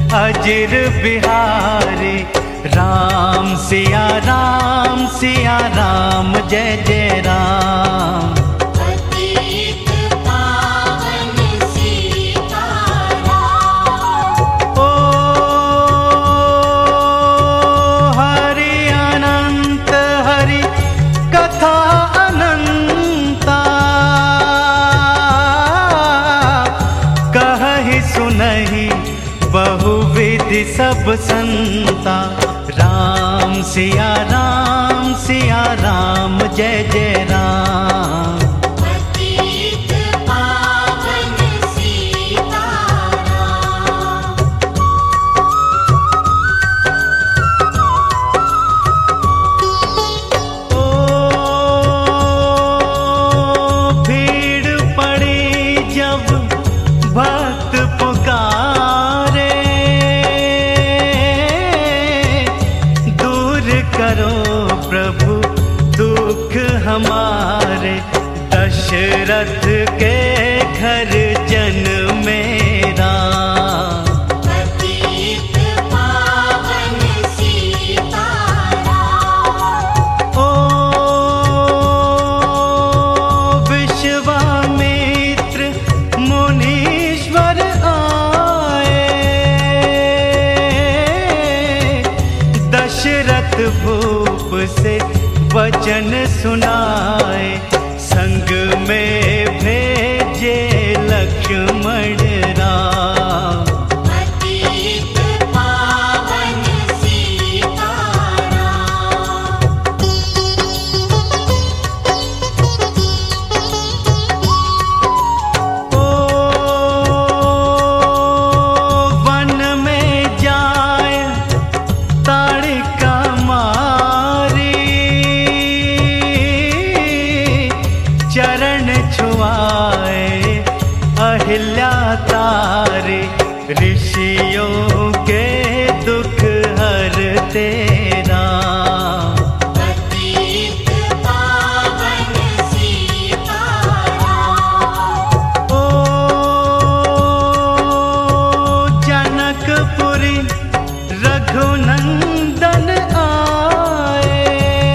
अजिर बिहारी। राम सिया राम सिया राम जय जय राम। पतित पावन सीताराम। ओ हरि अनंत हरि कथा अनंता। कहि सुनहि बहुविधि सब संता। राम सिया राम जय जय राम। पतित पावन सीताराम। ओ भीड़ पड़ी जब भक्त पुकारे। दूर करो प्रभु दुख हमारे। दशरथ के घर जन मेरा। पतित पावन सीताराम। ओ विश्वामित्र मुनीश्वर आए। दशरथ भूप से वचन सुनाए। संग में भेजे लक्ष्मण राम। पतित पावन सीताराम। ओ वन में जाए ताड़िका मारी। चरण छुआए अहिल्या तारे। ऋषियों के दुख हरते राम। पतित पावन सीताराम। ओ जनकपुरी रघुनंदन आए।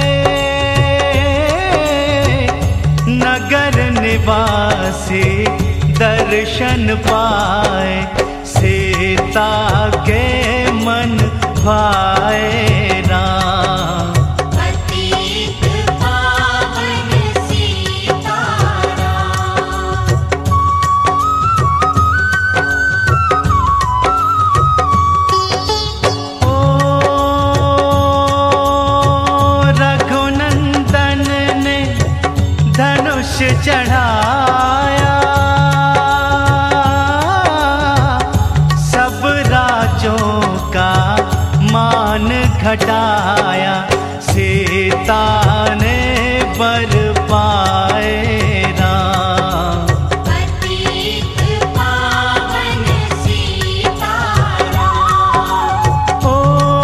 नगर निवासी दर्शन पाए। सीता के मन भाए राम। पतित पावन सीताराम। ओ रघुनंदन ने धनुष चढ़ाया। सब राजों का मान घटाया। सीता ने बर पाए राम। पतित पावन सीताराम। ओ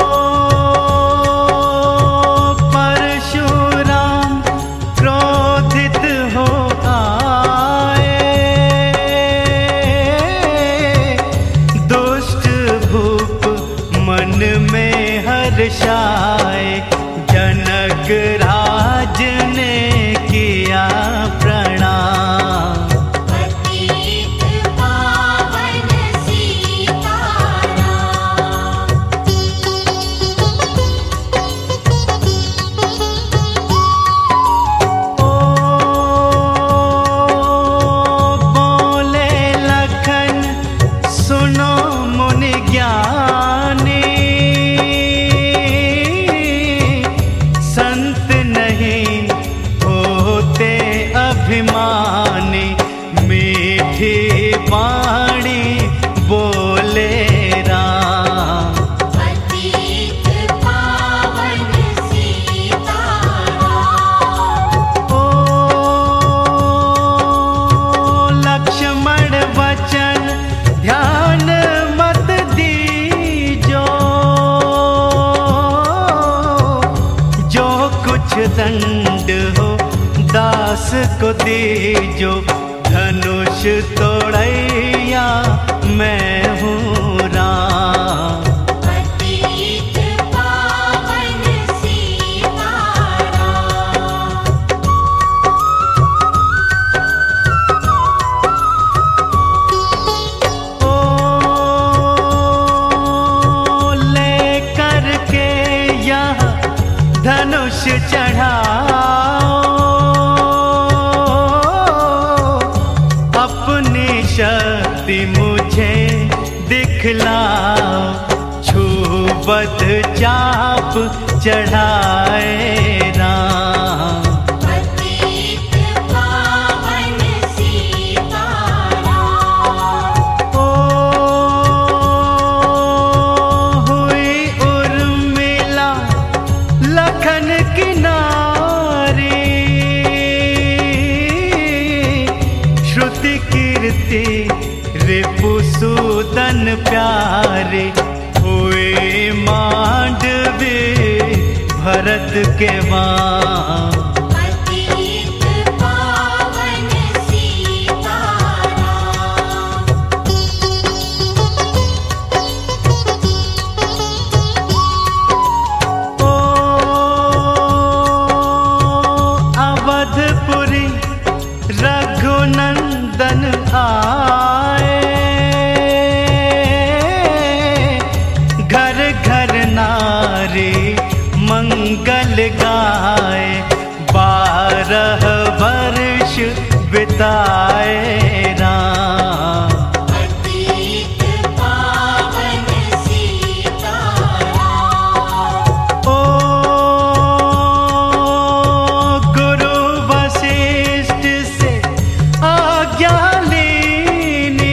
परशुराम क्रोधित हो आए। दुष्ट भूप मन में हर्षाए। जनक राज ने किया प्रणाम। पतित पावन सीताराम। ओ बोले लखन सुनो मुनि ज्ञानी। संत नहीं होते अभिमानी। मीठी वाणी बोले राम। पतित पावन सीताराम। ओ लक्ष्मण वचन ध्यान मत दीजो। जो कुछ दंड हो दास को दीजो। धनुष तोड़ैया मैं हूँ राम। धनुष चढ़ाओ, अपनी शक्ति मुझे दिखलाओ, छूबत चाप चढ़ाए राम। पतित पावन सीताराम। ओ हुई उर्मिला लखन की नारी, श्रुति कीर्ति रिपुसूदन प्यारे, हुए मांडवी भरत के वां। पतित पावन सीताराम। ओ अवधपुरी रघुनंदन आए, घर घर नारी मंगल गाए, 12 वर्ष बिताए राम। पतित पावन सीताराम। ओ गुरु वशिष्ठ से आज्ञा लेनी,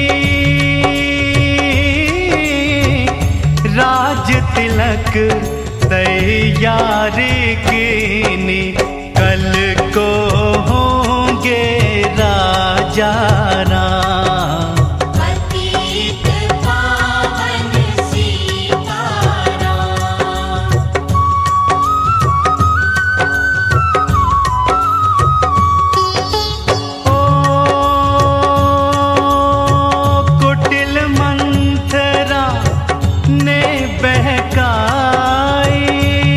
राज तिलक तैयारी कीनी, कल को होंगे राजा राम। पतित पावन सीताराम। ओ कुटिल मंथरा ने बहकाई,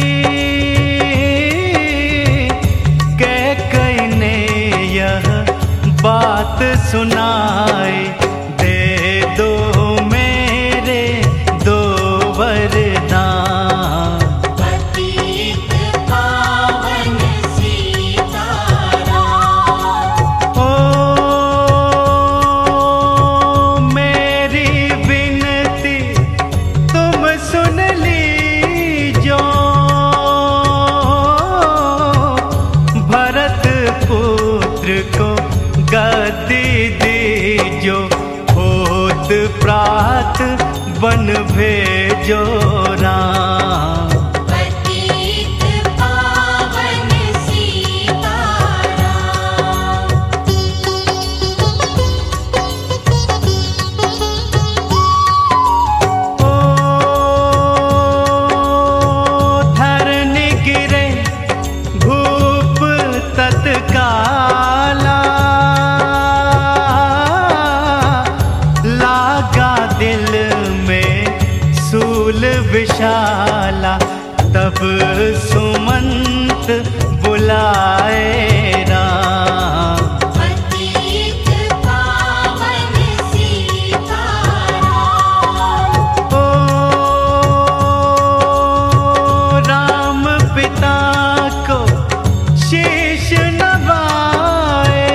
कैकेयी ने यह बात सुनाई, दे दो मेरे 2 वरदान। पतित पावन सीताराम। ओ मेरी विनती तुम सुन लीजो, भरत पुत्र को गद्दी दीजो, होत प्रात वन भेजो राम। पतित पावन सीताराम। ओ धरनी गिरे भूप तत्काला, लागा दिल में सूल विशाला, तब सुमंत बुलाए राम। पतित पावन सीताराम। ओ राम पिता को शीश नवाए,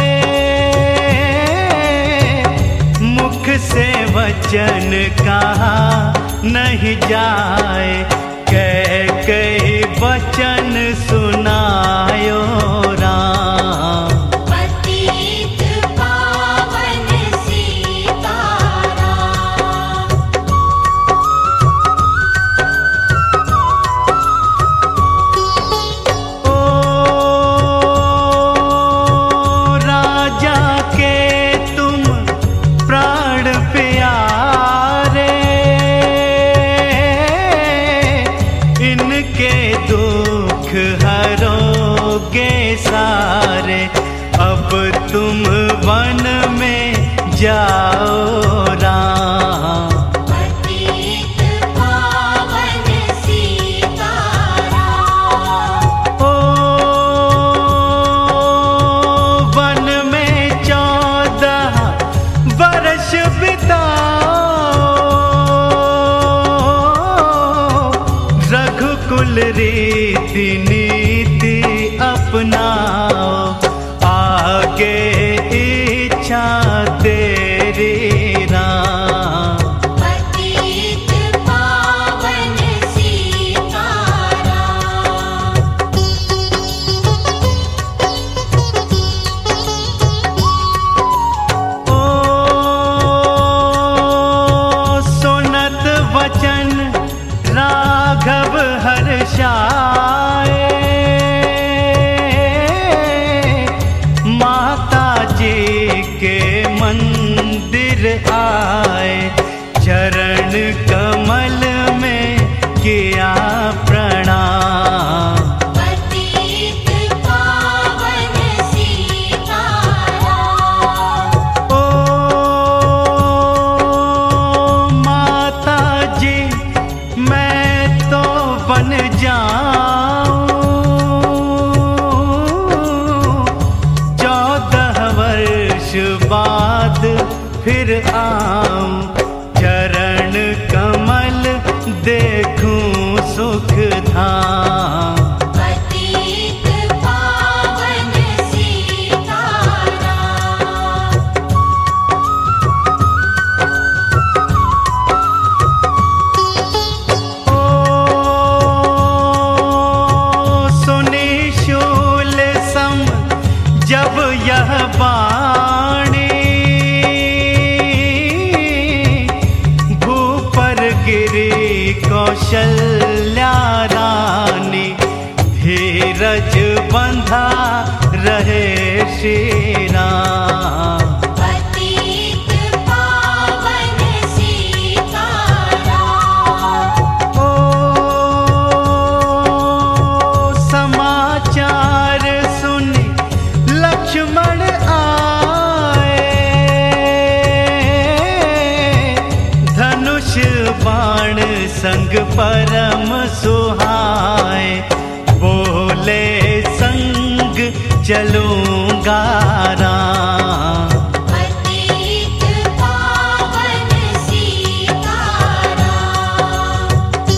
मुख से वचन कहा नहीं जाए, कैकेयी वचन सुनायो राम। पतित पावन सीताराम। ओ राजा के तुम प्राण प्यारे, इनके दुख हरोगे सारे, अब तुम वन में जाओ राम। पतित पावन सीताराम। ओ वन में 14 वर्ष बिताओ, रघुकुल रीत रीति नीति अपनाओ, आगे इच्छा तेरी राम। पतित पावन सीताराम। ओ सुनत वचन राघव हर्षाए, माता जी के मंदिर आए, चरण कमल में किया प्रणाम। पतित पावन सीताराम। ओ माता जी मैं तो बन जाऊं, 14 वर्ष बाद फिर आऊं, चरण कमल देखूं सुख धाम। पतित पावन सीताराम। ओ सुनी शूल सम जब यह वाणी, भूपर गिरी कौशल्या रानी, धीरज बंधा रहे श्री राम। पतित पावन सीताराम। ओ समाचार सुन लक्ष्मण आए, धनुष बाण संग परम सुहाए, बोले संग चलूंगा राम। पतित पावन सीताराम।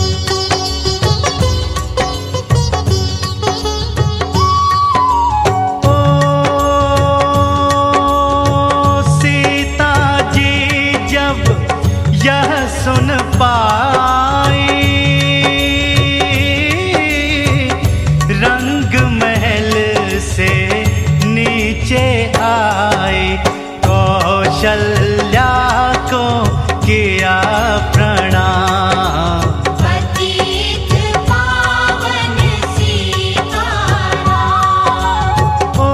ओ सीता जी जब यह सुन पाई, रंग महल से नीचे आए, कौशल्या को किया प्रणाम। पतित पावन सीताराम। ओ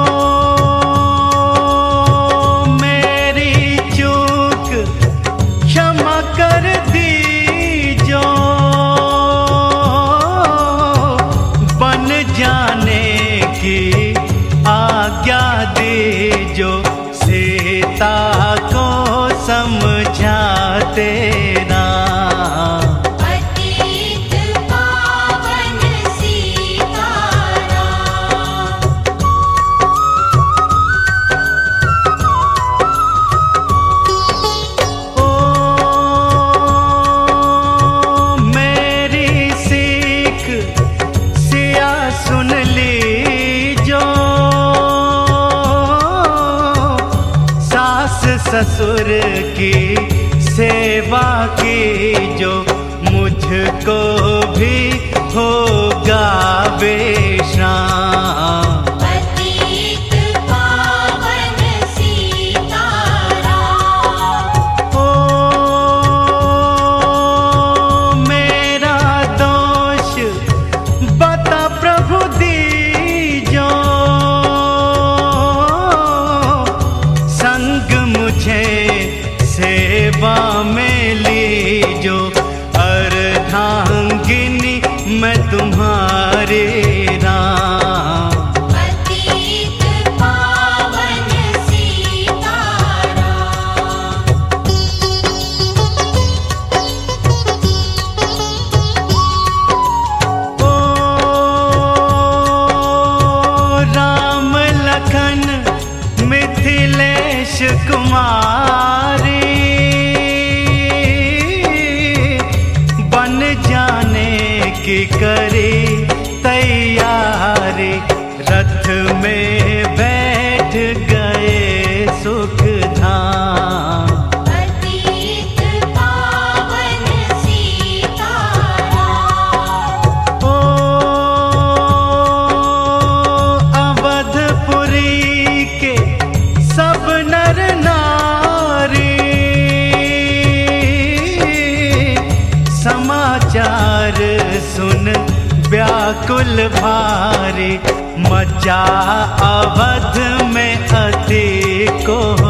मेरी चूक क्षमा कर दीजो, बन जाने की आज्ञा दीजो, सीता को समझाते राम। पतित पावन सीताराम। ओ मेरी सीख सिया सुन लीजो, सास ससुर की सेवा की जो, मुझको भी होगा विश्राम। पतित पावन सीताराम। ओ मेरा दोष बता प्रभु दीजो, संग मुझे सेवा में लीजो, अर्धांगिनी मैं तुम्हारे राम। पतित पावन सीताराम। ओ राम लखन मिथिलेश कुमारी, बन जाने की करी तैयारी। में बैठ गए सुख धाम। पतित पावन सीताराम। ओ अवधपुरी के सब नर नारी समाचार सुन व्याकुल भारी। मचा अवध में अति को